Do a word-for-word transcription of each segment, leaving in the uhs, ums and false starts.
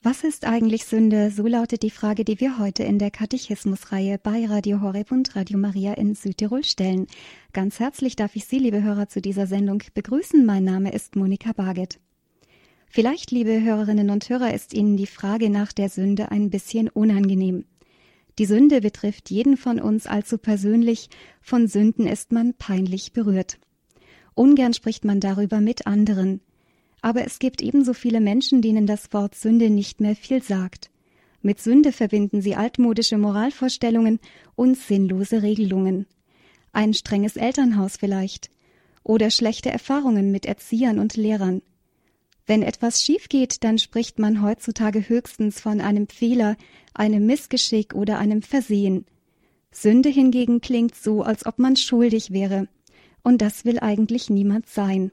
Was ist eigentlich Sünde? So lautet die Frage, die wir heute in der Katechismusreihe bei Radio Horeb und Radio Maria in Südtirol stellen. Ganz herzlich darf ich Sie, liebe Hörer, zu dieser Sendung begrüßen. Mein Name ist Monika Barget. Vielleicht, liebe Hörerinnen und Hörer, ist Ihnen die Frage nach der Sünde ein bisschen unangenehm. Die Sünde betrifft jeden von uns allzu persönlich. Von Sünden ist man peinlich berührt. Ungern spricht man darüber mit anderen. Aber es gibt ebenso viele Menschen, denen das Wort Sünde nicht mehr viel sagt. Mit Sünde verbinden sie altmodische Moralvorstellungen und sinnlose Regelungen. Ein strenges Elternhaus vielleicht. Oder schlechte Erfahrungen mit Erziehern und Lehrern. Wenn etwas schief geht, dann spricht man heutzutage höchstens von einem Fehler, einem Missgeschick oder einem Versehen. Sünde hingegen klingt so, als ob man schuldig wäre. Und das will eigentlich niemand sein.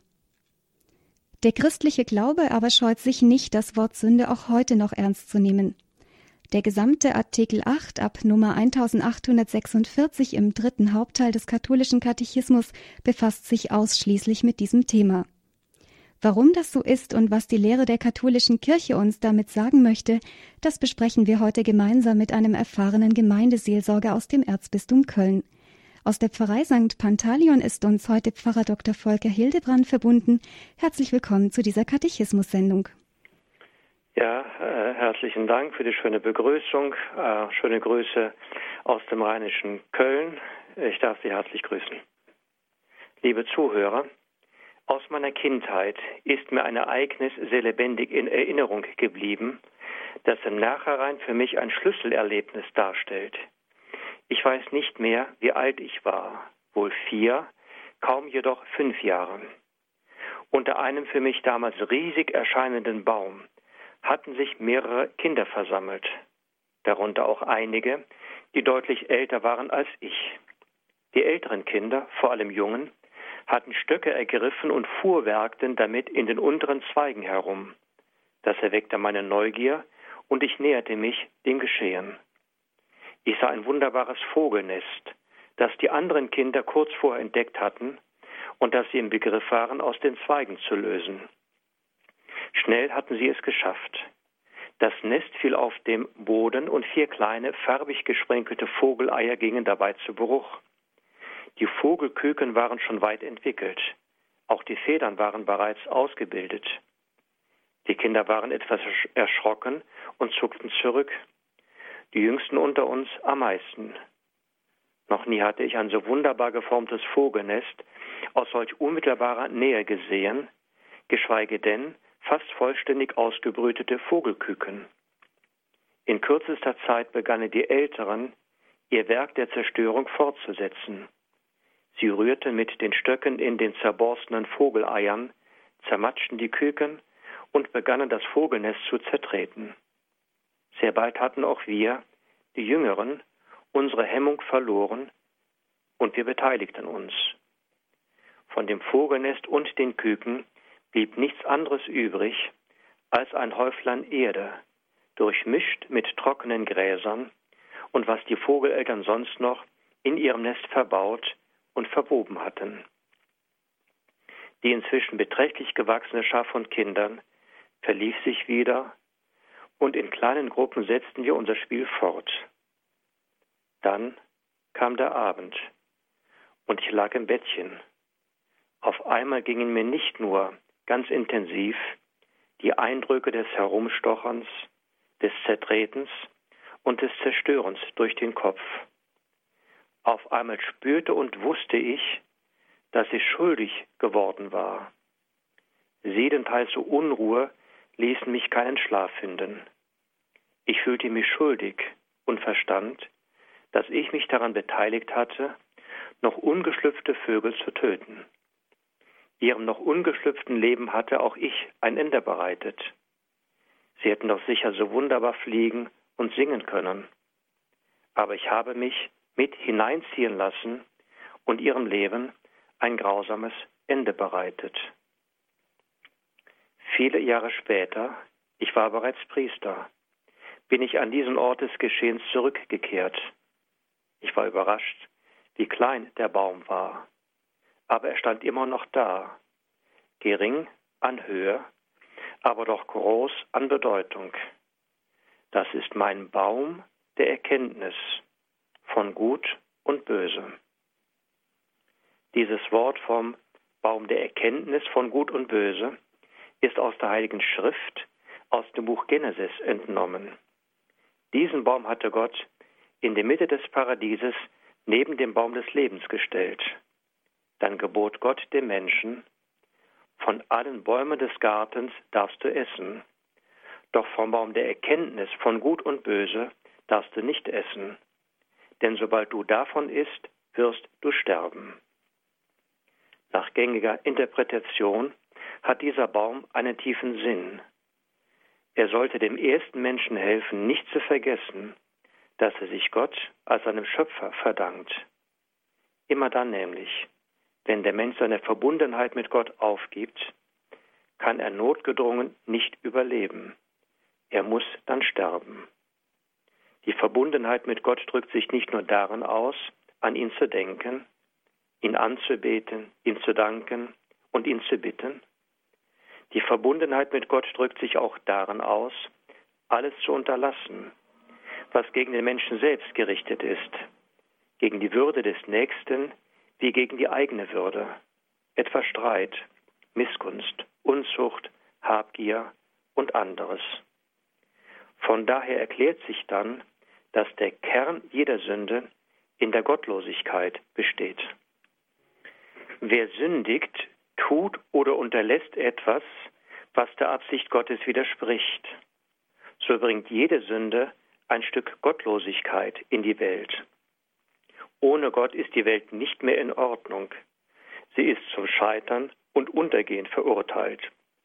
Der christliche Glaube aber scheut sich nicht, das Wort Sünde auch heute noch ernst zu nehmen. Der gesamte Artikel acht ab Nummer eintausendachthundertsechsundvierzig im dritten Hauptteil des katholischen Katechismus befasst sich ausschließlich mit diesem Thema. Warum das so ist und was die Lehre der katholischen Kirche uns damit sagen möchte, das besprechen wir heute gemeinsam mit einem erfahrenen Gemeindeseelsorger aus dem Erzbistum Köln. Aus der Pfarrei Sankt Pantaleon ist uns heute Pfarrer Doktor Volker Hildebrand verbunden. Herzlich willkommen zu dieser Katechismus-Sendung. Ja, äh, herzlichen Dank für die schöne Begrüßung. Äh, schöne Grüße aus dem rheinischen Köln. Ich darf Sie herzlich grüßen. Liebe Zuhörer, aus meiner Kindheit ist mir ein Ereignis sehr lebendig in Erinnerung geblieben, das im Nachhinein für mich ein Schlüsselerlebnis darstellt. Ich weiß nicht mehr, wie alt ich war, wohl vier, kaum jedoch fünf Jahre. Unter einem für mich damals riesig erscheinenden Baum hatten sich mehrere Kinder versammelt, darunter auch einige, die deutlich älter waren als ich. Die älteren Kinder, vor allem Jungen, hatten Stöcke ergriffen und fuhrwerkten damit in den unteren Zweigen herum. Das erweckte meine Neugier und ich näherte mich dem Geschehen. Ich sah ein wunderbares Vogelnest, das die anderen Kinder kurz vorher entdeckt hatten und das sie im Begriff waren, aus den Zweigen zu lösen. Schnell hatten sie es geschafft. Das Nest fiel auf dem Boden und vier kleine, farbig gesprenkelte Vogeleier gingen dabei zu Bruch. Die Vogelküken waren schon weit entwickelt. Auch die Federn waren bereits ausgebildet. Die Kinder waren etwas erschrocken und zuckten zurück. Die Jüngsten unter uns am meisten. Noch nie hatte ich ein so wunderbar geformtes Vogelnest aus solch unmittelbarer Nähe gesehen, geschweige denn fast vollständig ausgebrütete Vogelküken. In kürzester Zeit begannen die Älteren, ihr Werk der Zerstörung fortzusetzen. Sie rührten mit den Stöcken in den zerborstenen Vogeleiern, zermatschten die Küken und begannen das Vogelnest zu zertreten. Sehr bald hatten auch wir, die Jüngeren, unsere Hemmung verloren und wir beteiligten uns. Von dem Vogelnest und den Küken blieb nichts anderes übrig als ein Häuflein Erde, durchmischt mit trockenen Gräsern und was die Vogeleltern sonst noch in ihrem Nest verbaut und verwoben hatten. Die inzwischen beträchtlich gewachsene Schar von Kindern verlief sich wieder und in kleinen Gruppen setzten wir unser Spiel fort. Dann kam der Abend und ich lag im Bettchen. Auf einmal gingen mir nicht nur ganz intensiv die Eindrücke des Herumstocherns, des Zertretens und des Zerstörens durch den Kopf. Auf einmal spürte und wusste ich, dass ich schuldig geworden war. Seelenheiße Unruhe ließen mich keinen Schlaf finden. Ich fühlte mich schuldig und verstand, dass ich mich daran beteiligt hatte, noch ungeschlüpfte Vögel zu töten. Ihrem noch ungeschlüpften Leben hatte auch ich ein Ende bereitet. Sie hätten doch sicher so wunderbar fliegen und singen können. Aber ich habe mich mit hineinziehen lassen und ihrem Leben ein grausames Ende bereitet. Viele Jahre später, ich war bereits Priester, bin ich an diesen Ort des Geschehens zurückgekehrt. Ich war überrascht, wie klein der Baum war. Aber er stand immer noch da, gering an Höhe, aber doch groß an Bedeutung. Das ist mein Baum der Erkenntnis von Gut und Böse. Dieses Wort vom Baum der Erkenntnis von Gut und Böse ist aus der Heiligen Schrift, aus dem Buch Genesis entnommen. Diesen Baum hatte Gott in die Mitte des Paradieses neben dem Baum des Lebens gestellt. Dann gebot Gott dem Menschen: Von allen Bäumen des Gartens darfst du essen, doch vom Baum der Erkenntnis von Gut und Böse darfst du nicht essen, denn sobald du davon isst, wirst du sterben. Nach gängiger Interpretation hat dieser Baum einen tiefen Sinn. Er sollte dem ersten Menschen helfen, nicht zu vergessen, dass er sich Gott als seinem Schöpfer verdankt. Immer dann nämlich, wenn der Mensch seine Verbundenheit mit Gott aufgibt, kann er notgedrungen nicht überleben. Er muss dann sterben. Die Verbundenheit mit Gott drückt sich nicht nur darin aus, an ihn zu denken, ihn anzubeten, ihm zu danken und ihn zu bitten. Die Verbundenheit mit Gott drückt sich auch darin aus, alles zu unterlassen, was gegen den Menschen selbst gerichtet ist, gegen die Würde des Nächsten wie gegen die eigene Würde, etwa Streit, Missgunst, Unzucht, Habgier und anderes. Von daher erklärt sich dann, dass der Kern jeder Sünde in der Gottlosigkeit besteht. Wer sündigt, tut oder unterlässt etwas, was der Absicht Gottes widerspricht. So bringt jede Sünde ein Stück Gottlosigkeit in die Welt. Ohne Gott ist die Welt nicht mehr in Ordnung. Sie ist zum Scheitern und Untergehen verurteilt.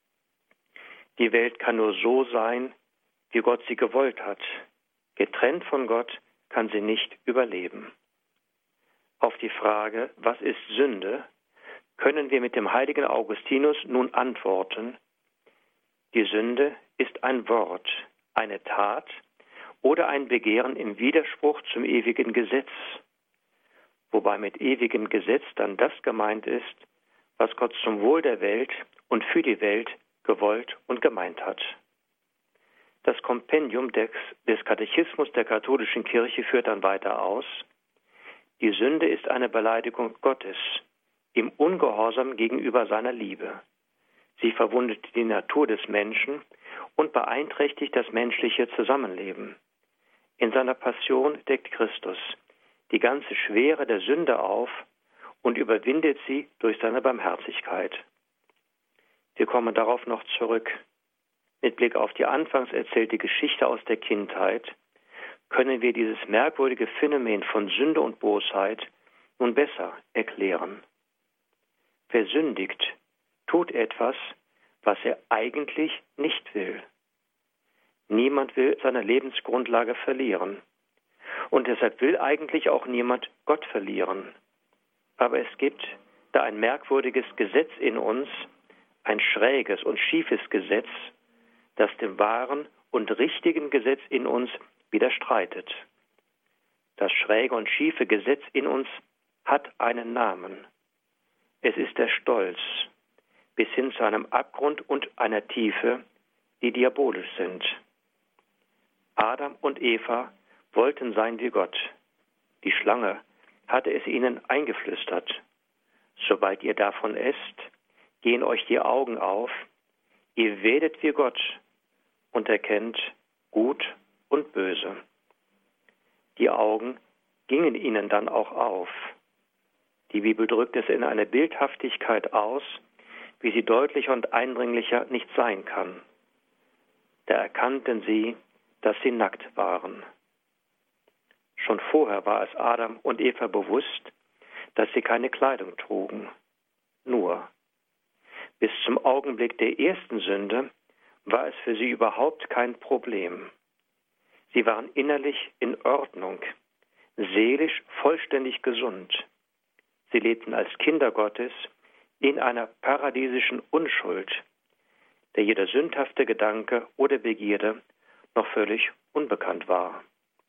Die Welt kann nur so sein, wie Gott sie gewollt hat. Getrennt von Gott kann sie nicht überleben. Auf die Frage, was ist Sünde, können wir mit dem heiligen Augustinus nun antworten: Die Sünde ist ein Wort, eine Tat oder ein Begehren im Widerspruch zum ewigen Gesetz, wobei mit ewigem Gesetz dann das gemeint ist, was Gott zum Wohl der Welt und für die Welt gewollt und gemeint hat. Das Kompendium des, des Katechismus der katholischen Kirche führt dann weiter aus: Die Sünde ist eine Beleidigung Gottes im Ungehorsam gegenüber seiner Liebe. Sie verwundet die Natur des Menschen und beeinträchtigt das menschliche Zusammenleben. In seiner Passion deckt Christus die ganze Schwere der Sünde auf und überwindet sie durch seine Barmherzigkeit. Wir kommen darauf noch zurück. Mit Blick auf die anfangs erzählte Geschichte aus der Kindheit können wir dieses merkwürdige Phänomen von Sünde und Bosheit nun besser erklären. Wer sündigt, tut etwas, was er eigentlich nicht will. Niemand will seine Lebensgrundlage verlieren. Und deshalb will eigentlich auch niemand Gott verlieren. Aber es gibt da ein merkwürdiges Gesetz in uns, ein schräges und schiefes Gesetz, das dem wahren und richtigen Gesetz in uns widerstreitet. Das schräge und schiefe Gesetz in uns hat einen Namen. Es ist der Stolz, bis hin zu einem Abgrund und einer Tiefe, die diabolisch sind. Adam und Eva wollten sein wie Gott. Die Schlange hatte es ihnen eingeflüstert: Sobald ihr davon esst, gehen euch die Augen auf, ihr werdet wie Gott und erkennt Gut und Böse. Die Augen gingen ihnen dann auch auf. Die Bibel drückt es in einer Bildhaftigkeit aus, wie sie deutlicher und eindringlicher nicht sein kann. Da erkannten sie, dass sie nackt waren. Schon vorher war es Adam und Eva bewusst, dass sie keine Kleidung trugen. Nur, bis zum Augenblick der ersten Sünde war es für sie überhaupt kein Problem. Sie waren innerlich in Ordnung, seelisch vollständig gesund. Sie lebten als Kinder Gottes in einer paradiesischen Unschuld, der jeder sündhafte Gedanke oder Begierde noch völlig unbekannt war.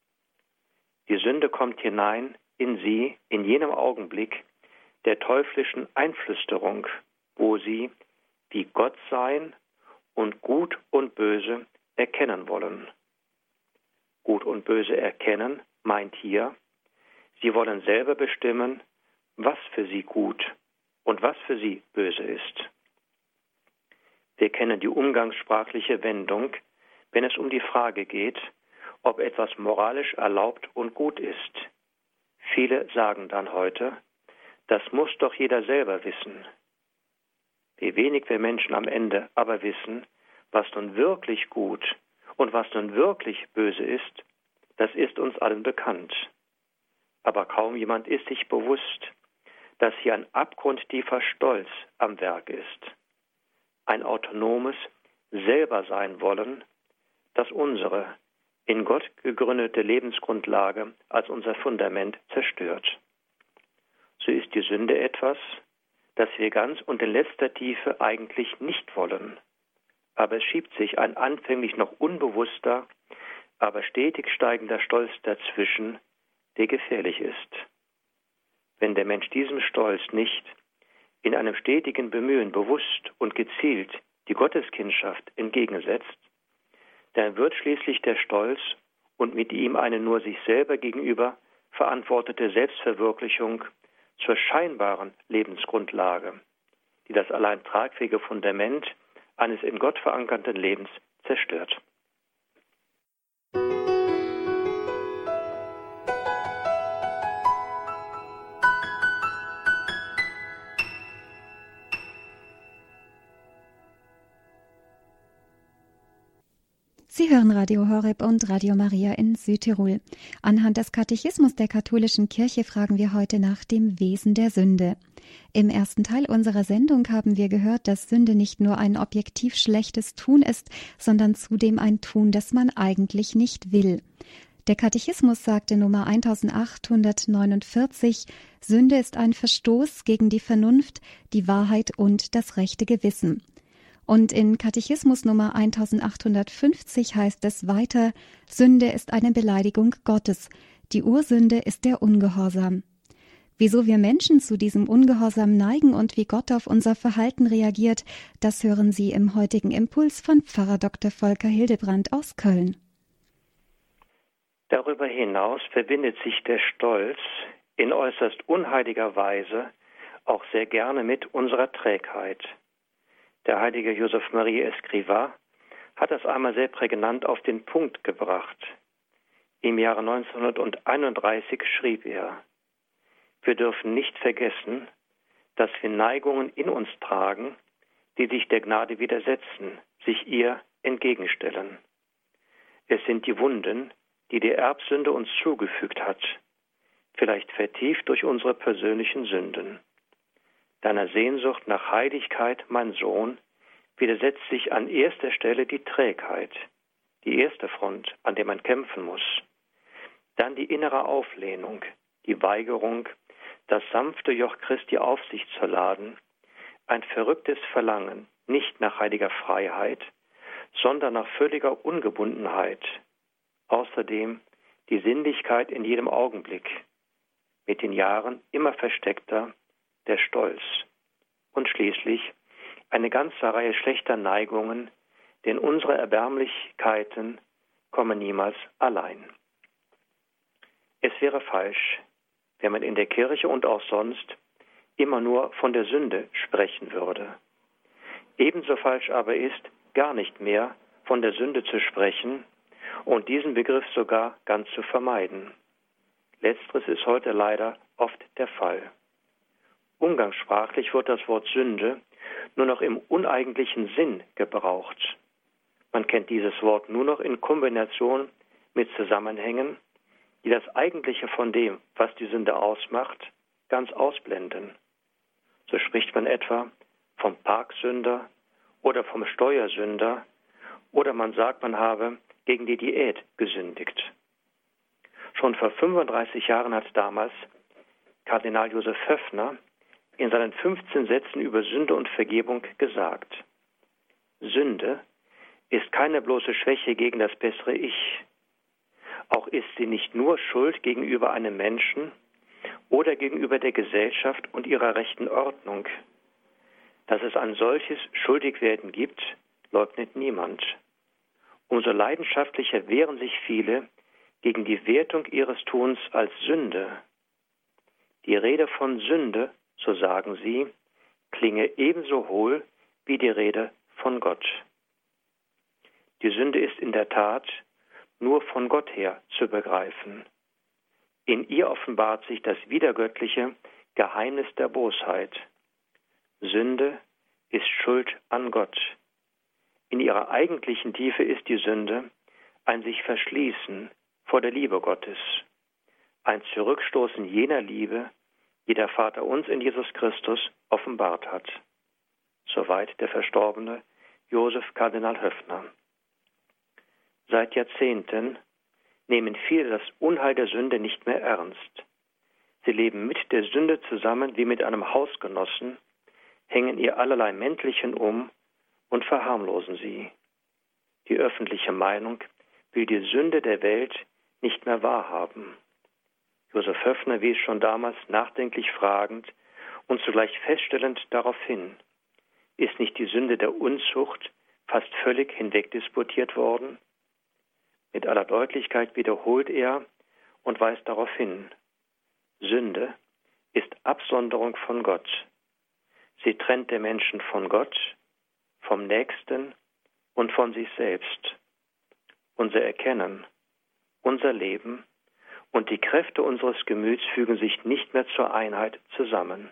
Die Sünde kommt hinein in sie in jenem Augenblick der teuflischen Einflüsterung, wo sie wie Gott sein und Gut und Böse erkennen wollen. Gut und Böse erkennen, meint hier, sie wollen selber bestimmen, was für sie gut und was für sie böse ist. Wir kennen die umgangssprachliche Wendung, wenn es um die Frage geht, ob etwas moralisch erlaubt und gut ist. Viele sagen dann heute, das muss doch jeder selber wissen. Wie wenig wir Menschen am Ende aber wissen, was nun wirklich gut und was nun wirklich böse ist, das ist uns allen bekannt. Aber kaum jemand ist sich bewusst, dass hier ein abgrundtiefer Stolz am Werk ist. Ein autonomes Selbersein wollen, das unsere in Gott gegründete Lebensgrundlage als unser Fundament zerstört. So ist die Sünde etwas, das wir ganz und in letzter Tiefe eigentlich nicht wollen. Aber es schiebt sich ein anfänglich noch unbewusster, aber stetig steigender Stolz dazwischen, der gefährlich ist. Wenn der Mensch diesem Stolz nicht in einem stetigen Bemühen bewusst und gezielt die Gotteskindschaft entgegensetzt, dann wird schließlich der Stolz und mit ihm eine nur sich selber gegenüber verantwortete Selbstverwirklichung zur scheinbaren Lebensgrundlage, die das allein tragfähige Fundament eines in Gott verankerten Lebens zerstört. Sie hören Radio Horeb und Radio Maria in Südtirol. Anhand des Katechismus der katholischen Kirche fragen wir heute nach dem Wesen der Sünde. Im ersten Teil unserer Sendung haben wir gehört, dass Sünde nicht nur ein objektiv schlechtes Tun ist, sondern zudem ein Tun, das man eigentlich nicht will. Der Katechismus sagte Nummer achthundertneunundvierzig, Sünde ist ein Verstoß gegen die Vernunft, die Wahrheit und das rechte Gewissen. Und in Katechismus Nummer achthundertfünfzig heißt es weiter, Sünde ist eine Beleidigung Gottes. Die Ursünde ist der Ungehorsam. Wieso wir Menschen zu diesem Ungehorsam neigen und wie Gott auf unser Verhalten reagiert, das hören Sie im heutigen Impuls von Pfarrer Doktor Volker Hildebrand aus Köln. Darüber hinaus verbindet sich der Stolz in äußerst unheiliger Weise auch sehr gerne mit unserer Trägheit. Der heilige Joseph Marie Escrivá hat das einmal sehr prägnant auf den Punkt gebracht. Im Jahre neunzehnhunderteinunddreißig schrieb er, wir dürfen nicht vergessen, dass wir Neigungen in uns tragen, die sich der Gnade widersetzen, sich ihr entgegenstellen. Es sind die Wunden, die die Erbsünde uns zugefügt hat, vielleicht vertieft durch unsere persönlichen Sünden. Deiner Sehnsucht nach Heiligkeit, mein Sohn, widersetzt sich an erster Stelle die Trägheit, die erste Front, an der man kämpfen muss. Dann die innere Auflehnung, die Weigerung, das sanfte Joch Christi auf sich zu laden, ein verrücktes Verlangen, nicht nach heiliger Freiheit, sondern nach völliger Ungebundenheit. Außerdem die Sinnlichkeit in jedem Augenblick, mit den Jahren immer versteckter, der Stolz und schließlich eine ganze Reihe schlechter Neigungen, denn unsere Erbärmlichkeiten kommen niemals allein. Es wäre falsch, wenn man in der Kirche und auch sonst immer nur von der Sünde sprechen würde. Ebenso falsch aber ist, gar nicht mehr von der Sünde zu sprechen und diesen Begriff sogar ganz zu vermeiden. Letzteres ist heute leider oft der Fall. Umgangssprachlich wird das Wort Sünde nur noch im uneigentlichen Sinn gebraucht. Man kennt dieses Wort nur noch in Kombination mit Zusammenhängen, die das Eigentliche von dem, was die Sünde ausmacht, ganz ausblenden. So spricht man etwa vom Parksünder oder vom Steuersünder oder man sagt, man habe gegen die Diät gesündigt. Schon vor fünfunddreißig Jahren hat damals Kardinal Josef Höffner in seinen fünfzehn Sätzen über Sünde und Vergebung gesagt: Sünde ist keine bloße Schwäche gegen das bessere Ich. Auch ist sie nicht nur Schuld gegenüber einem Menschen oder gegenüber der Gesellschaft und ihrer rechten Ordnung. Dass es ein solches Schuldigwerden gibt, leugnet niemand. Umso leidenschaftlicher wehren sich viele gegen die Wertung ihres Tuns als Sünde. Die Rede von Sünde, so sagen sie, klinge ebenso hohl wie die Rede von Gott. Die Sünde ist in der Tat nur von Gott her zu begreifen. In ihr offenbart sich das widergöttliche Geheimnis der Bosheit. Sünde ist Schuld an Gott. In ihrer eigentlichen Tiefe ist die Sünde ein sich verschließen vor der Liebe Gottes, ein Zurückstoßen jener Liebe, die der Vater uns in Jesus Christus offenbart hat. Soweit der verstorbene Josef Kardinal Höffner. Seit Jahrzehnten nehmen viele das Unheil der Sünde nicht mehr ernst. Sie leben mit der Sünde zusammen wie mit einem Hausgenossen, hängen ihr allerlei Mäntelchen um und verharmlosen sie. Die öffentliche Meinung will die Sünde der Welt nicht mehr wahrhaben. Josef Höffner wies schon damals nachdenklich fragend und zugleich feststellend darauf hin: Ist nicht die Sünde der Unzucht fast völlig hinwegdisputiert worden? Mit aller Deutlichkeit wiederholt er und weist darauf hin: Sünde ist Absonderung von Gott. Sie trennt den Menschen von Gott, vom Nächsten und von sich selbst. Unser Erkennen, unser Leben und die Kräfte unseres Gemüts fügen sich nicht mehr zur Einheit zusammen.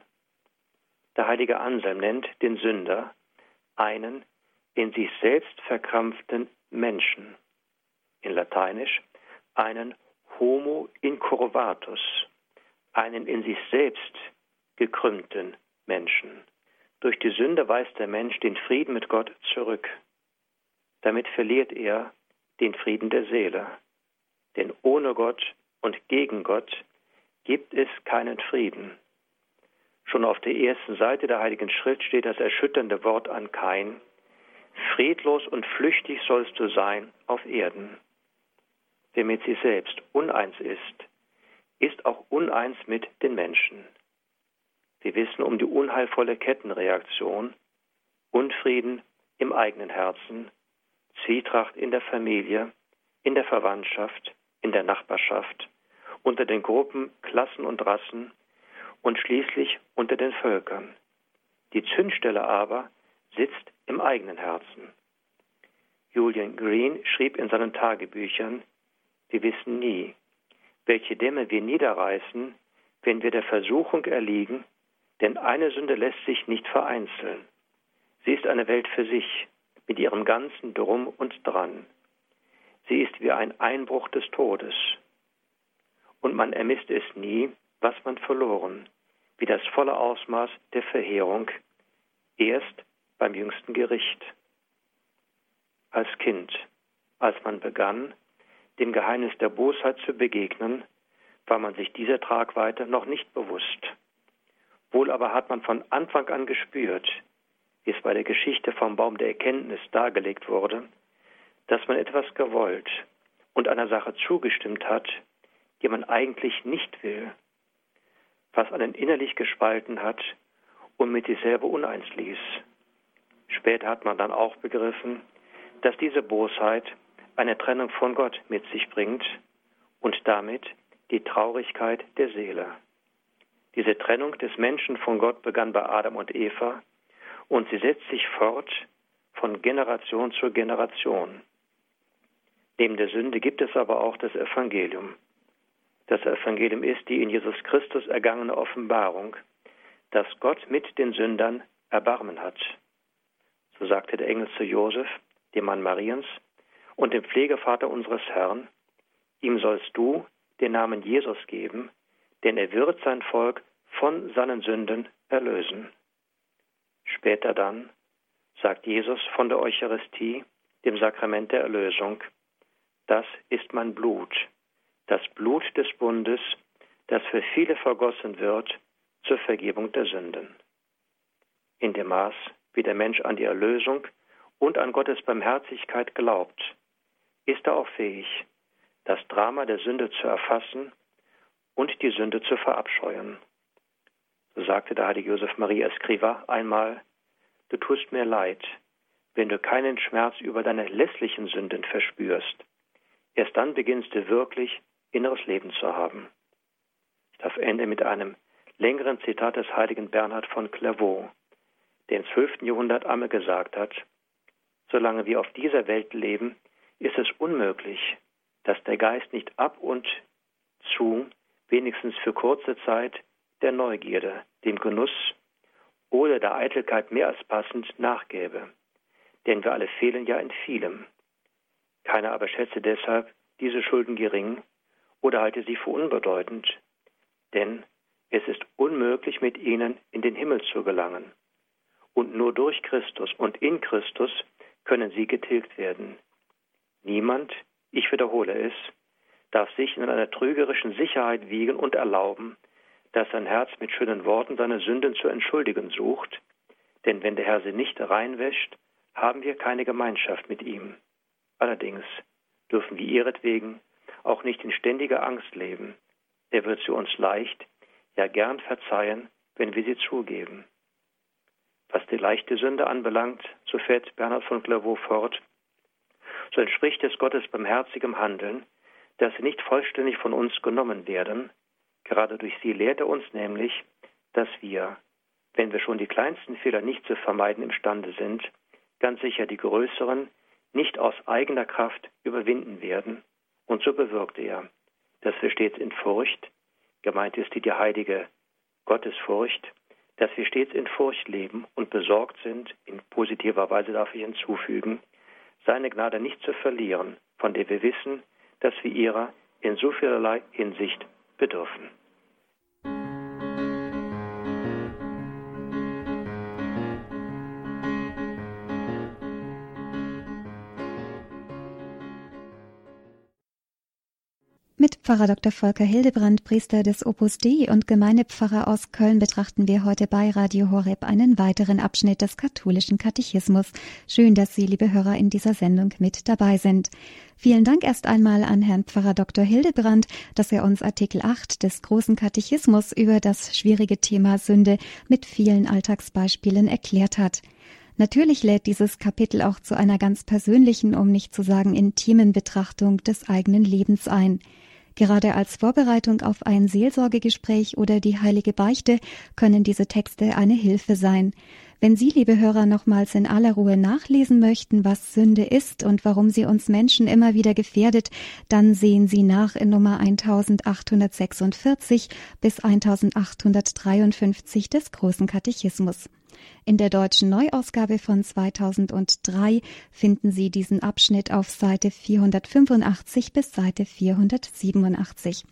Der heilige Anselm nennt den Sünder einen in sich selbst verkrampften Menschen. In Lateinisch einen Homo incurvatus, einen in sich selbst gekrümmten Menschen. Durch die Sünde weist der Mensch den Frieden mit Gott zurück. Damit verliert er den Frieden der Seele. Denn ohne Gott und gegen Gott gibt es keinen Frieden. Schon auf der ersten Seite der Heiligen Schrift steht das erschütternde Wort an Kain: Friedlos und flüchtig sollst du sein auf Erden. Wer mit sich selbst uneins ist, ist auch uneins mit den Menschen. Wir wissen um die unheilvolle Kettenreaktion: Unfrieden im eigenen Herzen, Zwietracht in der Familie, in der Verwandtschaft, in der Nachbarschaft, unter den Gruppen, Klassen und Rassen und schließlich unter den Völkern. Die Zündstelle aber sitzt im eigenen Herzen. Julian Green schrieb in seinen Tagebüchern: Wir wissen nie, welche Dämme wir niederreißen, wenn wir der Versuchung erliegen, denn eine Sünde lässt sich nicht vereinzeln. Sie ist eine Welt für sich, mit ihrem ganzen Drum und Dran. Sie ist wie ein Einbruch des Todes. Und man ermisst es nie, was man verloren, wie das volle Ausmaß der Verheerung, erst beim jüngsten Gericht. Als Kind, als man begann, dem Geheimnis der Bosheit zu begegnen, war man sich dieser Tragweite noch nicht bewusst. Wohl aber hat man von Anfang an gespürt, wie es bei der Geschichte vom Baum der Erkenntnis dargelegt wurde, dass man etwas gewollt und einer Sache zugestimmt hat, die man eigentlich nicht will, was einen innerlich gespalten hat und mit sich selber uneins ließ. Später hat man dann auch begriffen, dass diese Bosheit eine Trennung von Gott mit sich bringt und damit die Traurigkeit der Seele. Diese Trennung des Menschen von Gott begann bei Adam und Eva und sie setzt sich fort von Generation zu Generation. Neben der Sünde gibt es aber auch das Evangelium. Das Evangelium ist die in Jesus Christus ergangene Offenbarung, dass Gott mit den Sündern Erbarmen hat. So sagte der Engel zu Josef, dem Mann Mariens und dem Pflegevater unseres Herrn: Ihm sollst du den Namen Jesus geben, denn er wird sein Volk von seinen Sünden erlösen. Später dann sagt Jesus von der Eucharistie, dem Sakrament der Erlösung: Das ist mein Blut, das Blut des Bundes, das für viele vergossen wird zur Vergebung der Sünden. In dem Maß, wie der Mensch an die Erlösung und an Gottes Barmherzigkeit glaubt, ist er auch fähig, das Drama der Sünde zu erfassen und die Sünde zu verabscheuen. So sagte der heilige Josef Maria Escrivá einmal: Du tust mir leid, wenn du keinen Schmerz über deine lässlichen Sünden verspürst. Erst dann beginnst du wirklich inneres Leben zu haben. Ich darf enden mit einem längeren Zitat des heiligen Bernhard von Clairvaux, der im zwölften Jahrhundert einmal gesagt hat: Solange wir auf dieser Welt leben, ist es unmöglich, dass der Geist nicht ab und zu, wenigstens für kurze Zeit, der Neugierde, dem Genuss oder der Eitelkeit mehr als passend nachgäbe. Denn wir alle fehlen ja in vielem. Keiner aber schätze deshalb diese Schulden gering oder halte sie für unbedeutend, denn es ist unmöglich, mit ihnen in den Himmel zu gelangen. Und nur durch Christus und in Christus können sie getilgt werden. Niemand, ich wiederhole es, darf sich in einer trügerischen Sicherheit wiegen und erlauben, dass sein Herz mit schönen Worten seine Sünden zu entschuldigen sucht, denn wenn der Herr sie nicht reinwäscht, haben wir keine Gemeinschaft mit ihm. Allerdings dürfen wir ihretwegen auch nicht in ständiger Angst leben. Er wird sie uns leicht, ja gern verzeihen, wenn wir sie zugeben. Was die leichte Sünde anbelangt, so fährt Bernhard von Clairvaux fort, so entspricht es Gottes barmherzigem Handeln, dass sie nicht vollständig von uns genommen werden. Gerade durch sie lehrt er uns nämlich, dass wir, wenn wir schon die kleinsten Fehler nicht zu vermeiden imstande sind, ganz sicher die größeren nicht aus eigener Kraft überwinden werden. Und so bewirkt er, dass wir stets in Furcht, gemeint ist die, die heilige Gottesfurcht, dass wir stets in Furcht leben und besorgt sind, in positiver Weise darf ich hinzufügen, seine Gnade nicht zu verlieren, von der wir wissen, dass wir ihrer in so vielerlei Hinsicht bedürfen. Mit Pfarrer Doktor Volker Hildebrand, Priester des Opus Dei und Gemeindepfarrer aus Köln, betrachten wir heute bei Radio Horeb einen weiteren Abschnitt des katholischen Katechismus. Schön, dass Sie, liebe Hörer, in dieser Sendung mit dabei sind. Vielen Dank erst einmal an Herrn Pfarrer Doktor Hildebrand, dass er uns Artikel acht des großen Katechismus über das schwierige Thema Sünde mit vielen Alltagsbeispielen erklärt hat. Natürlich lädt dieses Kapitel auch zu einer ganz persönlichen, um nicht zu sagen intimen Betrachtung des eigenen Lebens ein. Gerade als Vorbereitung auf ein Seelsorgegespräch oder die heilige Beichte können diese Texte eine Hilfe sein. Wenn Sie, liebe Hörer, nochmals in aller Ruhe nachlesen möchten, was Sünde ist und warum sie uns Menschen immer wieder gefährdet, dann sehen Sie nach in Nummer eintausendachthundertsechsundvierzig bis eintausendachthundertdreiundfünfzig des Großen Katechismus. In der deutschen Neuausgabe von zweitausenddrei finden Sie diesen Abschnitt auf Seite vierhundertfünfundachtzig bis Seite vierhundertsiebenundachtzig.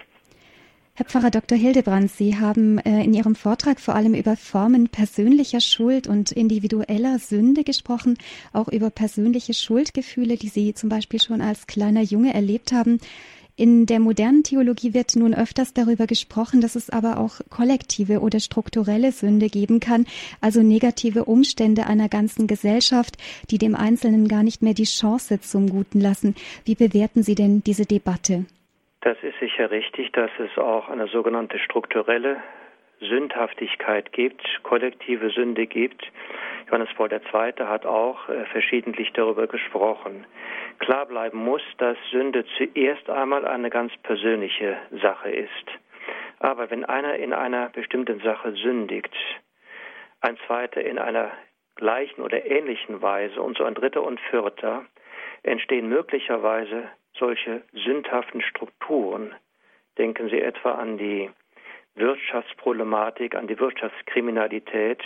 Herr Pfarrer Doktor Hildebrand, Sie haben äh, in Ihrem Vortrag vor allem über Formen persönlicher Schuld und individueller Sünde gesprochen, auch über persönliche Schuldgefühle, die Sie zum Beispiel schon als kleiner Junge erlebt haben. In der modernen Theologie wird nun öfters darüber gesprochen, dass es aber auch kollektive oder strukturelle Sünde geben kann, also negative Umstände einer ganzen Gesellschaft, die dem Einzelnen gar nicht mehr die Chance zum Guten lassen. Wie bewerten Sie denn diese Debatte? Das ist sicher richtig, dass es auch eine sogenannte strukturelle Sündhaftigkeit gibt, kollektive Sünde gibt. Johannes Paul der Zweite hat auch äh, verschiedentlich darüber gesprochen. Klar bleiben muss, dass Sünde zuerst einmal eine ganz persönliche Sache ist. Aber wenn einer in einer bestimmten Sache sündigt, ein zweiter in einer gleichen oder ähnlichen Weise und so ein dritter und vierter, entstehen möglicherweise solche sündhaften Strukturen. Denken Sie etwa an die Wirtschaftsproblematik, an die Wirtschaftskriminalität.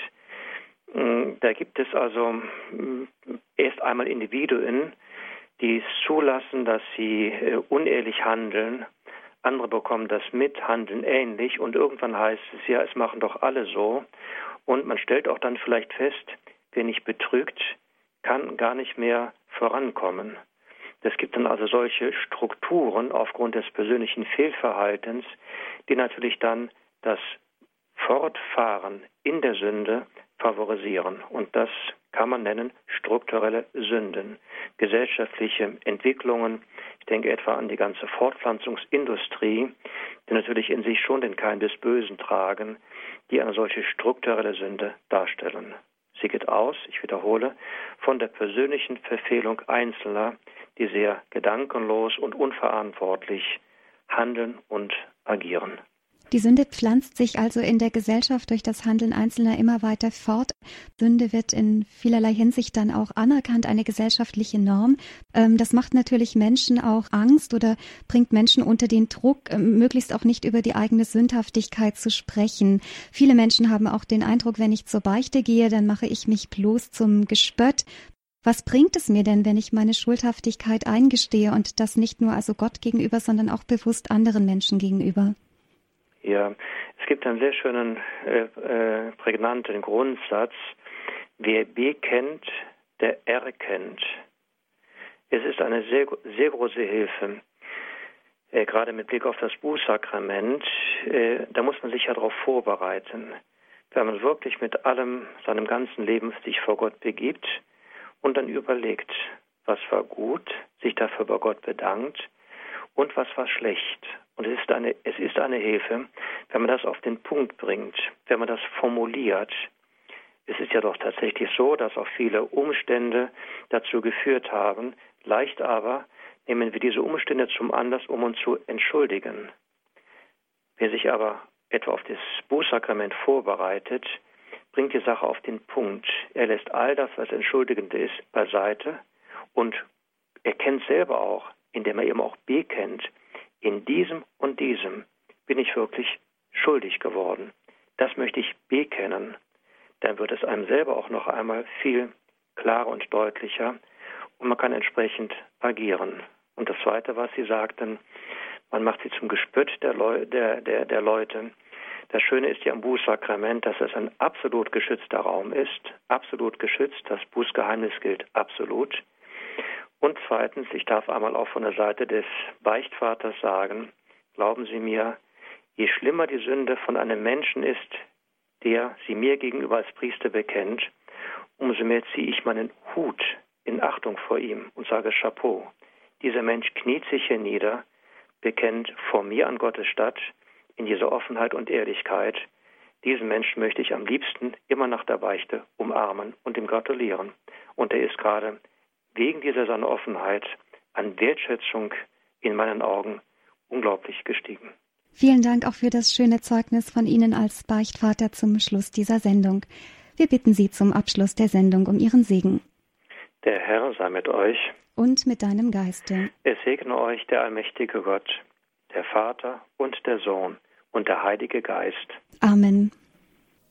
Da gibt es also erst einmal Individuen, die es zulassen, dass sie unehrlich handeln. Andere bekommen das mit, handeln ähnlich und irgendwann heißt es, ja, es machen doch alle so. Und man stellt auch dann vielleicht fest, wer nicht betrügt, kann gar nicht mehr vorankommen. Es gibt dann also solche Strukturen aufgrund des persönlichen Fehlverhaltens, die natürlich dann das Fortfahren in der Sünde favorisieren. Und das kann man nennen strukturelle Sünden. Gesellschaftliche Entwicklungen, ich denke etwa an die ganze Fortpflanzungsindustrie, die natürlich in sich schon den Keim des Bösen tragen, die eine solche strukturelle Sünde darstellen. Sie geht aus, ich wiederhole, von der persönlichen Verfehlung Einzelner, die sehr gedankenlos und unverantwortlich handeln und agieren. Die Sünde pflanzt sich also in der Gesellschaft durch das Handeln Einzelner immer weiter fort. Sünde wird in vielerlei Hinsicht dann auch anerkannt, eine gesellschaftliche Norm. Das macht natürlich Menschen auch Angst oder bringt Menschen unter den Druck, möglichst auch nicht über die eigene Sündhaftigkeit zu sprechen. Viele Menschen haben auch den Eindruck, wenn ich zur Beichte gehe, dann mache ich mich bloß zum Gespött. Was bringt es mir denn, wenn ich meine Schuldhaftigkeit eingestehe und das nicht nur also Gott gegenüber, sondern auch bewusst anderen Menschen gegenüber? Ja, es gibt einen sehr schönen, äh, äh, prägnanten Grundsatz: Wer bekennt, der erkennt. Es ist eine sehr, sehr große Hilfe, äh, gerade mit Blick auf das Bußsakrament. Äh, da muss man sich ja darauf vorbereiten. Wenn man wirklich mit allem, seinem ganzen Leben sich vor Gott begibt und dann überlegt, was war gut, sich dafür bei Gott bedankt und was war schlecht. Und es ist eine, es ist eine Hilfe, wenn man das auf den Punkt bringt, wenn man das formuliert. Es ist ja doch tatsächlich so, dass auch viele Umstände dazu geführt haben. Leicht aber nehmen wir diese Umstände zum Anlass, um uns zu entschuldigen. Wer sich aber etwa auf das Bußsakrament vorbereitet, bringt die Sache auf den Punkt. Er lässt all das, was entschuldigend ist, beiseite und erkennt selber auch, indem er eben auch bekennt, in diesem und diesem bin ich wirklich schuldig geworden. Das möchte ich bekennen. Dann wird es einem selber auch noch einmal viel klarer und deutlicher und man kann entsprechend agieren. Und das Zweite, was Sie sagten, man macht sie zum Gespött der, Leu- der, der, der Leute. Das Schöne ist ja am Bußsakrament, dass es ein absolut geschützter Raum ist, absolut geschützt, das Bußgeheimnis gilt absolut. Und zweitens, ich darf einmal auch von der Seite des Beichtvaters sagen, glauben Sie mir, je schlimmer die Sünde von einem Menschen ist, der sie mir gegenüber als Priester bekennt, umso mehr ziehe ich meinen Hut in Achtung vor ihm und sage Chapeau. Dieser Mensch kniet sich hier nieder, bekennt vor mir an Gottes Statt in dieser Offenheit und Ehrlichkeit. Diesen Menschen möchte ich am liebsten immer nach der Beichte umarmen und ihm gratulieren. Und er ist gerade wegen dieser seiner Offenheit an Wertschätzung in meinen Augen unglaublich gestiegen. Vielen Dank auch für das schöne Zeugnis von Ihnen als Beichtvater zum Schluss dieser Sendung. Wir bitten Sie zum Abschluss der Sendung um Ihren Segen. Der Herr sei mit euch. Und mit deinem Geiste. Es segne euch der allmächtige Gott, der Vater und der Sohn und der Heilige Geist. Amen.